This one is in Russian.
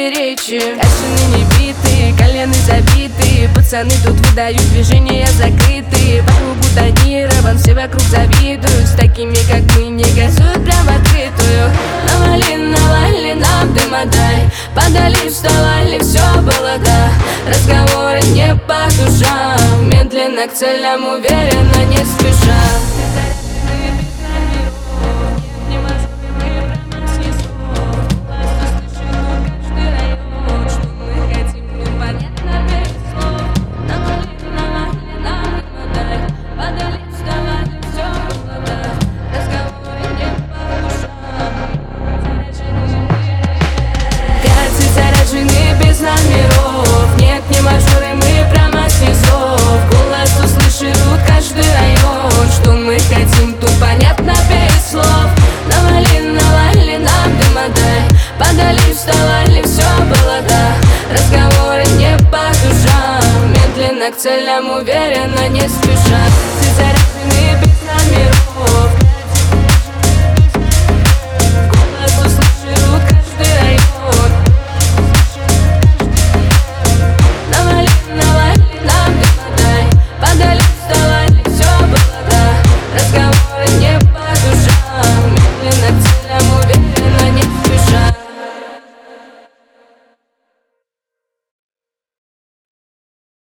встречи. Кашины не биты, колены забиты, пацаны тут выдают движения закрытые. По кругу тонирован, все вокруг завидуют, с такими как мы не газуют прям в открытую. Навали нам дыма дай, подали, вставали, все было да. Разговоры не по душам, медленно к целям, уверенно, не спеша. Без номеров, нет, не мажоры, мы прямо с низов. Голос услышит каждый район, что мы хотим, тут понятно без слов. Навали нам дыма дай, подали, вставали, все было да. Разговоры не по душам, медленно к целям, уверенно, не спеша.